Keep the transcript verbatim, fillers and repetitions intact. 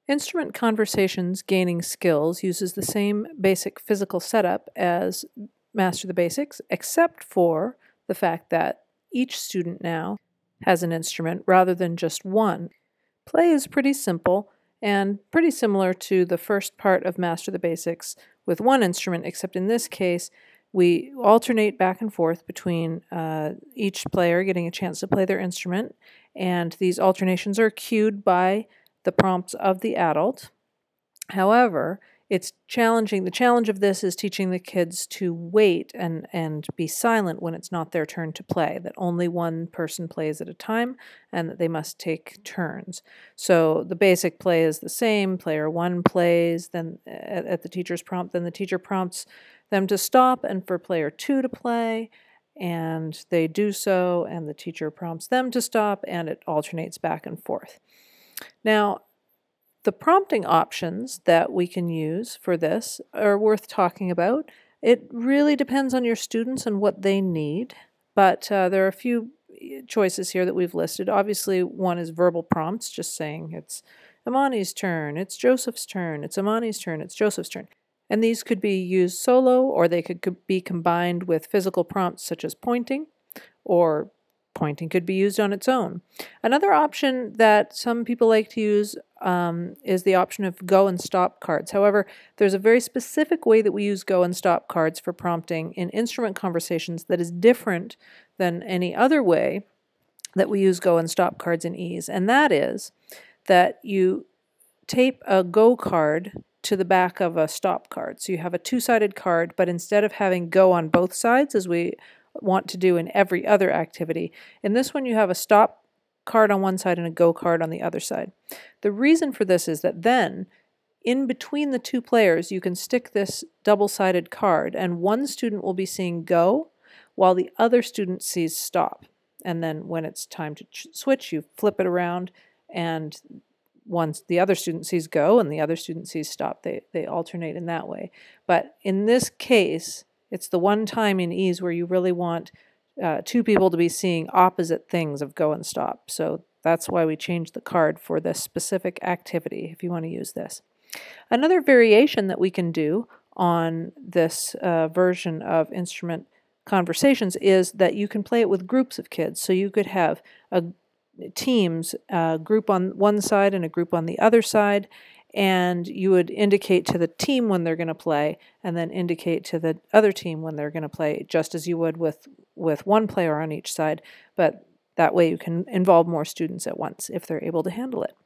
Instrument Conversations Gaining Skills uses the same basic physical setup as Master the Basics, except for the fact that each student now has an instrument rather than just one. Play is pretty simple and pretty similar to the first part of Master the Basics with one instrument, except in this case, we alternate back and forth between uh, each player getting a chance to play their instrument, and these alternations are cued by the prompts of the adult. However, it's challenging. The challenge of this is teaching the kids to wait and, and be silent when it's not their turn to play, that only one person plays at a time and that they must take turns. So the basic play is the same. Player one plays, then at, at the teacher's prompt, then the teacher prompts them to stop and for player two to play, and they do so, and the teacher prompts them to stop, and it alternates back and forth. Now, the prompting options that we can use for this are worth talking about. It really depends on your students and what they need, but uh, there are a few choices here that we've listed. Obviously, one is verbal prompts, just saying it's Imani's turn, it's Joseph's turn, it's Imani's turn, it's Joseph's turn. And these could be used solo, or they could be combined with physical prompts such as pointing, or pointing could be used on its own. Another option that some people like to use um, is the option of go and stop cards. However, there's a very specific way that we use go and stop cards for prompting in instrument conversations that is different than any other way that we use go and stop cards in ease, and that is that you tape a go card to the back of a stop card. So you have a two-sided card, but instead of having go on both sides, as we want to do in every other activity, in this one you have a stop card on one side and a go card on the other side. The reason for this is that then, in between the two players, you can stick this double-sided card, and one student will be seeing go, while the other student sees stop. And then when it's time to switch, you flip it around, and once the other student sees go and the other student sees stop, they, they alternate in that way. But in this case, it's the one time in ease where you really want uh, two people to be seeing opposite things of go and stop. So that's why we changed the card for this specific activity, if you want to use this. Another variation that we can do on this uh, version of Instrument Conversations is that you can play it with groups of kids. So you could have a teams, a group on one side and a group on the other side, and you would indicate to the team when they're going to play and then indicate to the other team when they're going to play, just as you would with, with one player on each side, but that way you can involve more students at once if they're able to handle it.